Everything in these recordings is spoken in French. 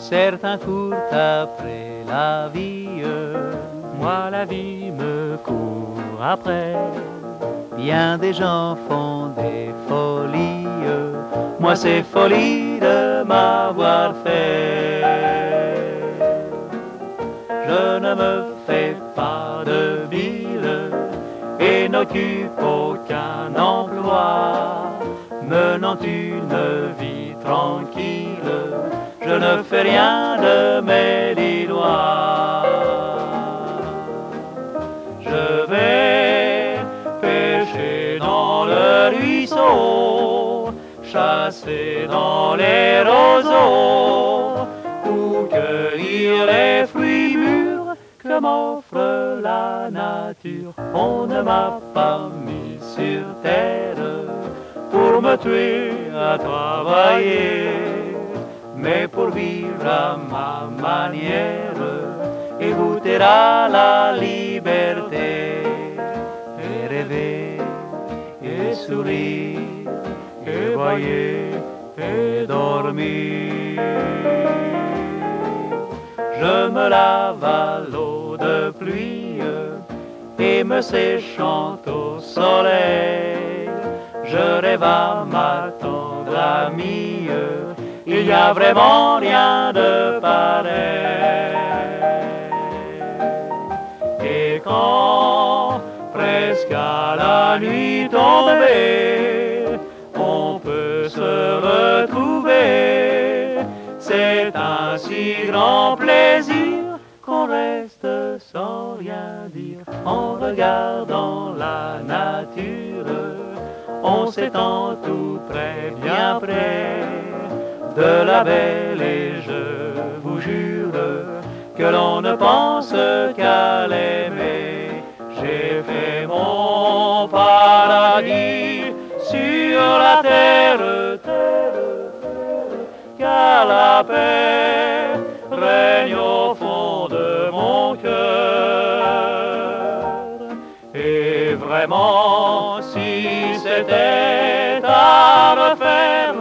Certains courent après la vie, moi la vie me court après. Bien des gens font des folies, moi c'est folie de m'avoir fait. Je ne me fais pas de bile et n'occupe aucun emploi, menant une vie tranquille, je ne fais rien de mes 10 doigts. Je vais pêcher dans le ruisseau, chasser dans les roseaux, ou cueillir les fruits mûrs que m'offre la nature. On ne m'a pas mis sur terre pour me tuer à travailler, mais pour vivre à ma manière et goûter à la liberté, et rêver, et sourire, et voyer, et dormir. Je me lave à l'eau de pluie et me séchant au soleil, je rêve à ma tendre amie, il n'y a vraiment rien de pareil. Et quand, presque à la nuit tombée, on peut se retrouver, c'est un si grand plaisir qu'on reste sans rien dire. En regardant la nature, on s'étend tout près, bien près de la belle, et je vous jure que l'on ne pense qu'à l'aimer. J'ai fait mon paradis sur la terre, car la paix règne au fond de mon cœur. Et vraiment, si c'était à refaire,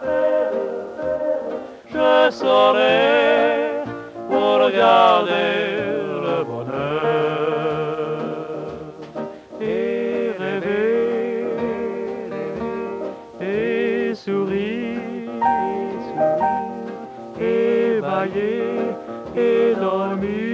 je saurais pour regarder le bonheur et rêver, et sourire, et bailler, et dormir.